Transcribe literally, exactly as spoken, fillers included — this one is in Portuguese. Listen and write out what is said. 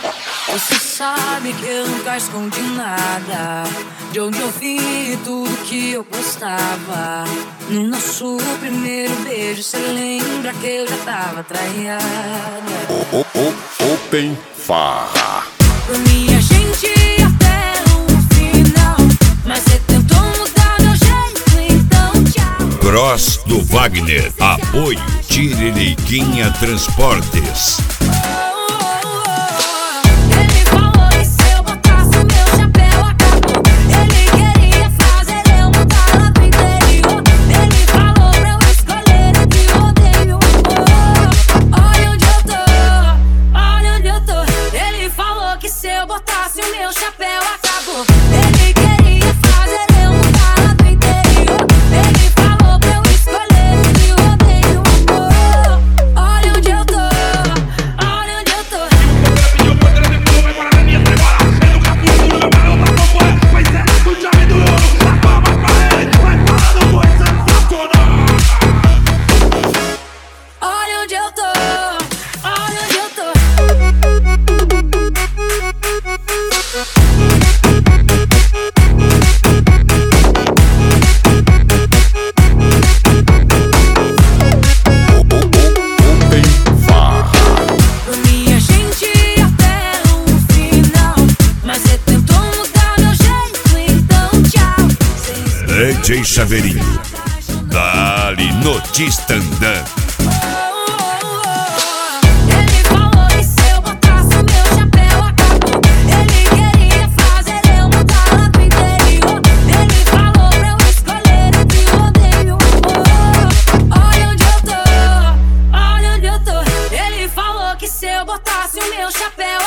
Você sabe que eu nunca escondi nada, de onde eu vim e tudo que eu gostava. No nosso primeiro beijo, cê lembra que eu já tava traída. O, o, o, Open Farra. Por mim a gente ia até o final, mas cê tentou mudar meu jeito, então tchau. Cross do Wagner. Apoio Tiririquinha Transportes. D J Chaveirinho, dali no Tistandã. Ele falou que se eu botasse o meu chapéu acabou. Ele queria fazer eu mudar lá do interior. Ele falou pra eu escolher entre o odeio e o amor. Olha onde eu tô, olha onde eu tô. Ele falou que se eu botasse o meu chapéu